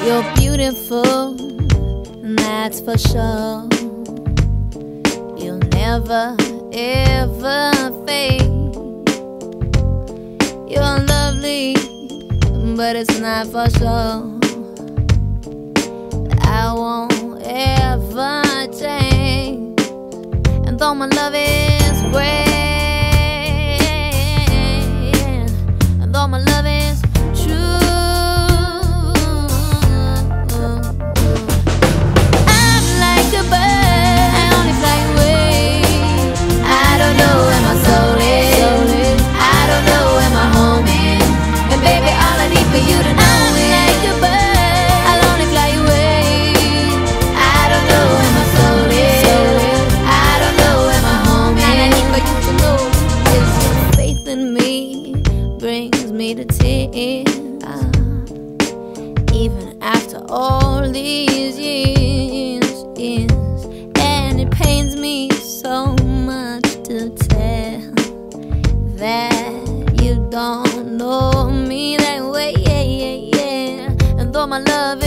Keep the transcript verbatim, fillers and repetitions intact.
You're beautiful, and that's for sure. You'll never, ever fade. You're lovely, but it's not for sure. I won't ever change. And though my love is great, and though my love is true, I'm like a bird, I only fly away. I don't know where my soul is, I don't know where my home is. And baby, all I need for you to know is I'm like a bird, I'll only fly away. I don't know where my soul is, I don't know where my home is. And I need for you to know is your faith in me brings me to tears. Even after all these years, years, and it pains me so much to tell that you don't know me that way, yeah, yeah, yeah. And though my love